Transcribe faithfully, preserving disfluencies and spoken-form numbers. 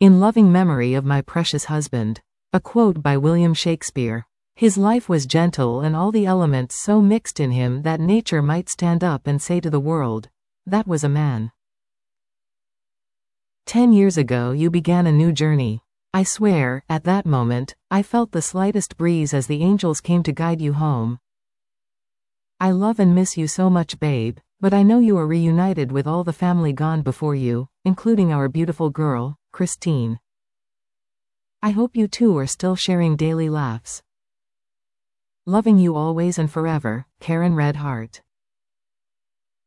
In loving memory of my precious husband. A quote by William Shakespeare. His life was gentle and all the elements so mixed in him that nature might stand up and say to the world, "That was a man." Ten years ago you began a new journey. I swear, at that moment, I felt the slightest breeze as the angels came to guide you home. I love and miss you so much, babe, but I know you are reunited with all the family gone before you, including our beautiful girl, Christine. I hope you two are still sharing daily laughs. Loving you always and forever, Karen Red Heart.